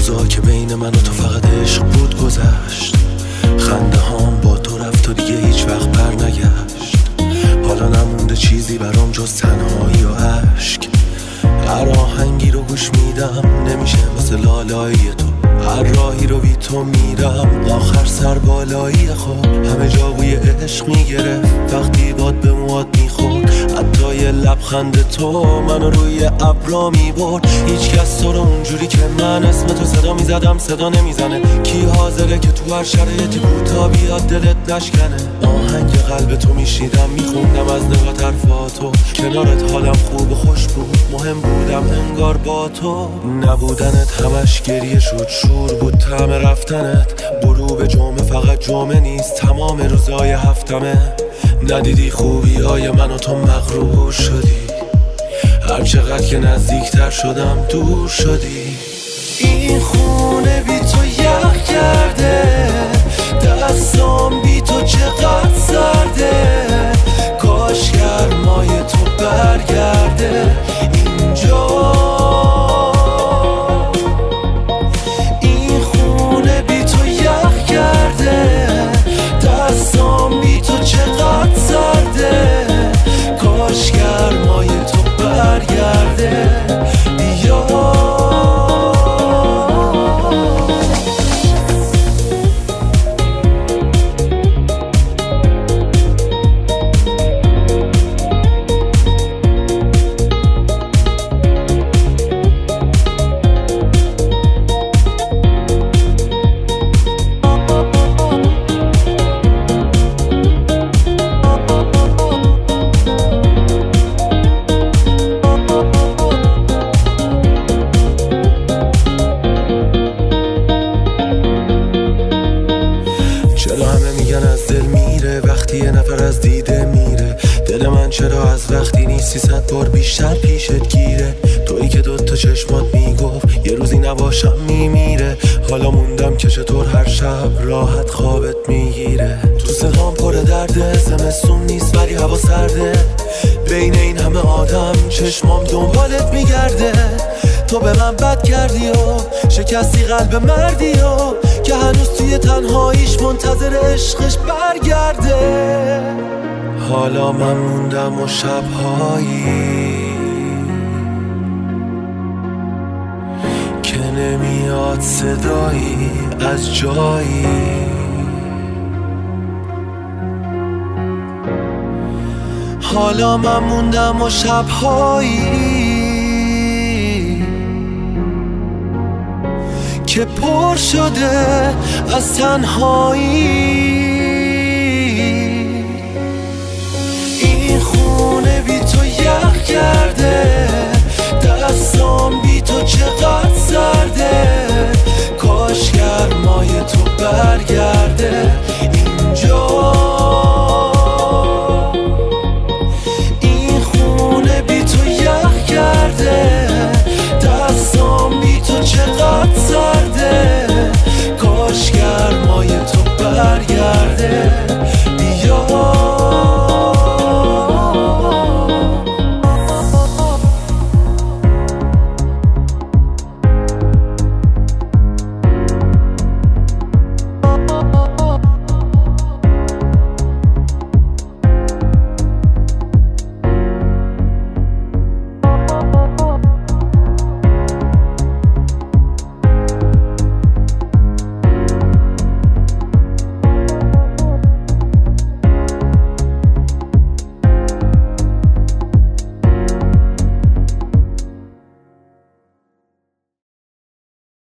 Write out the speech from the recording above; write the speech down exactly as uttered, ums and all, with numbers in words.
روزا که بین من و تو فقط عشق بود گذشت، خنده هام با تو رفت و دیگه هیچ وقت بر نگشت. حالا نمونده چیزی برام جز تنهایی و عشق. هر آهنگی رو گوش میدم نمیشه واسه لالایی تو، هر راهی رو بی تو میرم آخر سر بالایی خود. همه جا بوی عشق میگرفت وقتی باد به مواد میخورد، حتی یه لبخند تو منو روی ابرا میبرد. هیچ کس تو رو اونجوری که من اسم تو صدا میزدم صدا نمیزنه. کی حاضره که تو هر شرایطی کوتا بیاد دلت نشکنه؟ آهنگ قلب تو میشیدم میخوندم از نگاه طرفاتو، کنارت حالم خوب و خوش بود، مهم بودم انگار با تو. نبودنت همش گریه شد، شور بود طعم رفتنت. برو به جمعه فقط جمعه نیست، تمام روزای هفتمه. ندیدی خوبی های من و تو مغرور شدی، هر چقدر که نزدیکتر شدم دور شدی. این خونه بی تو یخ کرده، دستام بی تو چقدر سرده. کاش گرمای تو برگرده اینجا. این خونه بی تو یخ کرده، دستام بی تو چقدر سرده. کاش گرمای تو برگرده بیا. چرا همه میگن از دل میره وقتی یه نفر از دیده میره؟ دل من چرا از وقتی نیستی صد بار بیشتر پیشت گیره؟ تویی که دوتا چشمات میگفت یه روزی نباشم میمیره. حالا موندم که چطور هر شب راحت خوابت میگیره. تو صدام پر درده، زمستون نیست ولی هوا سرده. بین این همه آدم چشمام دنبالت میگرده. تو به من بد کردی و شکستی قلب مردی و که هنوز توی تنهاییش منتظر عشقش برگرده. حالا من موندم و شبهایی که نمیاد صدایی از جایی. حالا من موندم و شبهایی که پر شده از تنهایی. این خونه بی تو یخ کرده، دستام بی تو چقدر سرده.